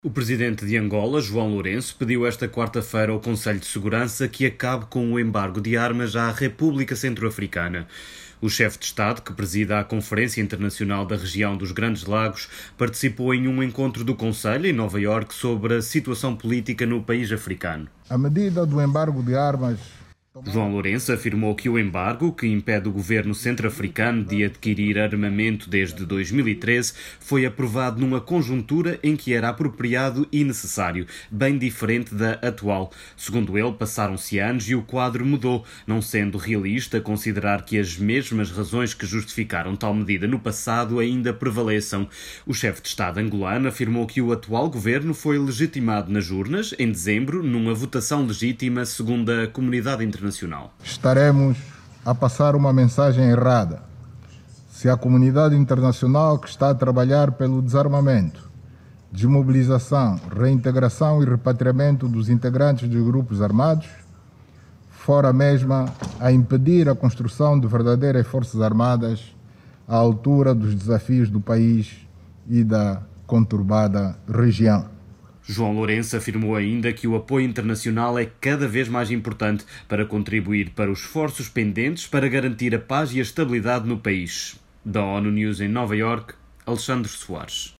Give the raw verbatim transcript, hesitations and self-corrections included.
O presidente de Angola, João Lourenço, pediu esta quarta-feira ao Conselho de Segurança que acabe com o embargo de armas à República Centro-Africana. O chefe de Estado, que presida a Conferência Internacional da Região dos Grandes Lagos, participou em um encontro do Conselho em Nova Iorque sobre a situação política no país africano. A medida do embargo de armas... João Lourenço afirmou que o embargo, que impede o governo centro-africano de adquirir armamento desde dois mil e treze, foi aprovado numa conjuntura em que era apropriado e necessário, bem diferente da atual. Segundo ele, passaram-se anos e o quadro mudou, não sendo realista considerar que as mesmas razões que justificaram tal medida no passado ainda prevaleçam. O chefe de Estado angolano afirmou que o atual governo foi legitimado nas urnas, em dezembro, numa votação legítima segundo a comunidade internacional. Estaremos a passar uma mensagem errada se a comunidade internacional, que está a trabalhar pelo desarmamento, desmobilização, reintegração e repatriamento dos integrantes dos grupos armados, for a mesma a impedir a construção de verdadeiras forças armadas à altura dos desafios do país e da conturbada região. João Lourenço afirmou ainda que o apoio internacional é cada vez mais importante para contribuir para os esforços pendentes para garantir a paz e a estabilidade no país. Da ONU News em Nova Iorque, Alexandre Soares.